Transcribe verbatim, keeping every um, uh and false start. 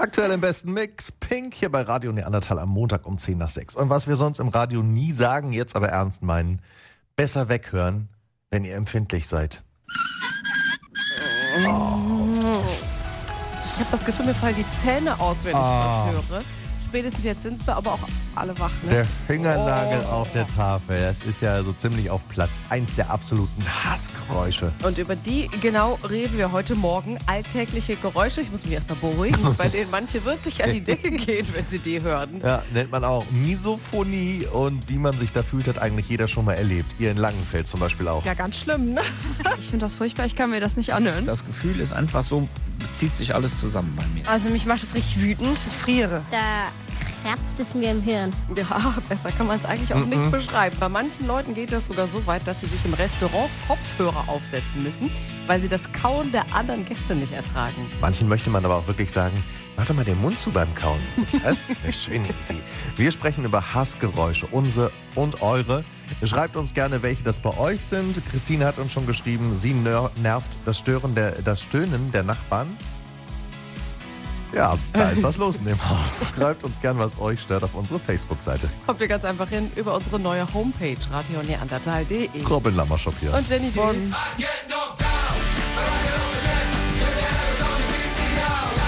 Aktuell im besten Mix, Pink hier bei Radio Neandertal am Montag um zehn nach sechs. Und was wir sonst im Radio nie sagen, jetzt aber ernst meinen, besser weghören, wenn ihr empfindlich seid. Oh. Ich habe das Gefühl, mir fallen die Zähne aus, wenn ich Oh. das höre. Spätestens jetzt sind wir aber auch alle wach, ne? Der Fingernagel Oh. auf der Tafel, das ist ja so ziemlich auf Platz eins der absoluten Hassgeräusche. Und über die genau reden wir heute Morgen. Alltägliche Geräusche, ich muss mich erst mal beruhigen, bei denen manche wirklich an die Decke gehen, wenn sie die hören. Ja, nennt man auch Misophonie und wie man sich da fühlt, hat eigentlich jeder schon mal erlebt. Ihr in Langenfeld zum Beispiel auch. Ja, ganz schlimm, ne? Ich finde das furchtbar, ich kann mir das nicht anhören. Das Gefühl ist einfach so, zieht sich alles zusammen bei mir. Also mich macht das richtig wütend. Ich friere. Da kratzt es mir im Hirn. Ja, besser kann man es eigentlich auch nicht beschreiben. Bei manchen Leuten geht das sogar so weit, dass sie sich im Restaurant Kopfhörer aufsetzen müssen, weil sie das Kauen der anderen Gäste nicht ertragen. Manchen möchte man aber auch wirklich sagen, mach doch mal den Mund zu beim Kauen. Das ist eine schöne Idee. Wir sprechen über Hassgeräusche, unsere und eure. Schreibt uns gerne, welche das bei euch sind. Christine hat uns schon geschrieben, sie ner- nervt das, Stören der, das Stöhnen der Nachbarn. Ja, da ist was los in dem Haus. Schreibt uns gern, was euch stört, auf unsere Facebook-Seite. Kommt ihr ganz einfach hin über unsere neue Homepage radio neandertal punkt de. Robin Lammerschop hier. Und Jenny D. Und